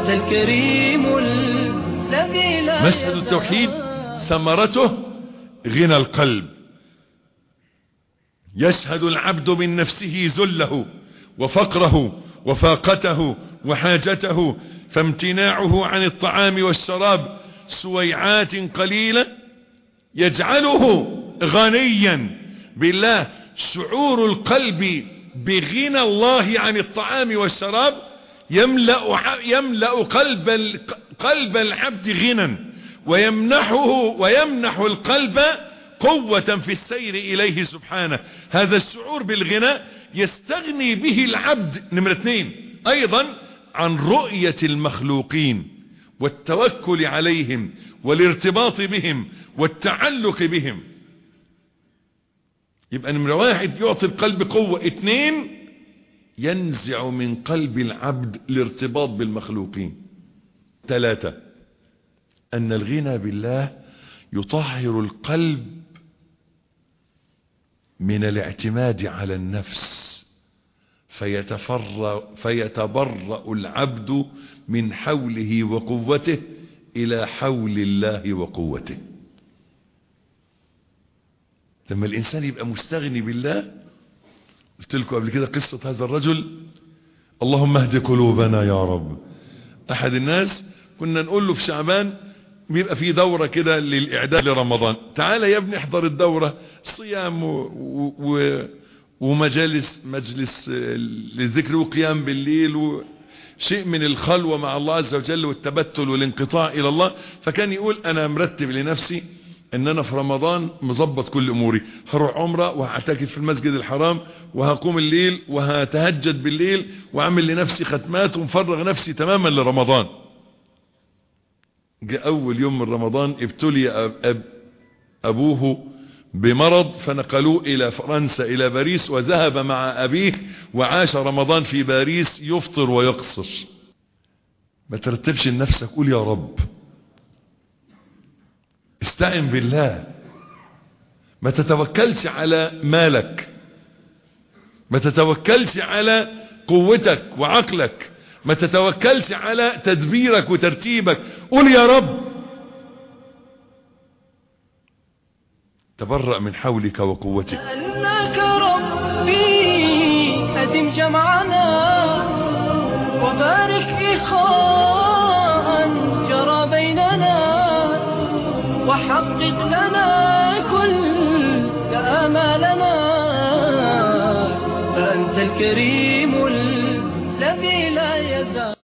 الكريم الذي لا مشهد التوحيد ثمرته غنى القلب. يشهد العبد من نفسه ذله وفقره وفاقته وحاجته، فامتناعه عن الطعام والشراب سويعات قليلة يجعله غنيا بالله. شعور القلب بغنى الله عن الطعام والشراب يملأ قلب العبد غنى، ويمنح القلب قوة في السير إليه سبحانه. هذا الشعور بالغنى يستغني به العبد نمرة 2 أيضا عن رؤية المخلوقين والتوكل عليهم والارتباط بهم والتعلق بهم. يبقى نمرة 1 يعطي القلب قوة، 2 ينزع من قلب العبد الارتباط بالمخلوقين، 3 أن الغنى بالله يطهر القلب من الاعتماد على النفس، فيتبرأ العبد من حوله وقوته إلى حول الله وقوته. لما الإنسان يبقى مستغني بالله، قلت لكم قبل كده قصة هذا الرجل، اللهم اهد قلوبنا يا رب. أحد الناس كنا نقول له في شعبان بيبقى في دورة كده للإعداد لرمضان، تعال يا ابني احضر الدورة، صيام ومجلس للذكر وقيام بالليل وشيء من الخلوة مع الله عز وجل والتبتل والانقطاع إلى الله. فكان يقول أنا مرتب لنفسي ان انا في رمضان مظبط كل اموري، هروح عمره وهعتكف في المسجد الحرام وهقوم الليل وهتهجد بالليل واعمل لنفسي ختمات ومفرغ نفسي تماما لرمضان. جاء اول يوم من رمضان ابتلي ابوه بمرض، فنقلوه الى فرنسا الى باريس، وذهب مع ابيه وعاش رمضان في باريس يفطر ويقصر. ما ترتبش لنفسك، قول يا رب، استعن بالله، ما تتوكلش على مالك، ما تتوكلش على قوتك وعقلك، ما تتوكلش على تدبيرك وترتيبك، قول يا رب. تبرأ من حولك وقوتك. أنك ربي أدم جمعنا وبارك في خاء جرى بيننا، وحقق لنا كل آمالنا، فأنت الكريم الذي لا يزال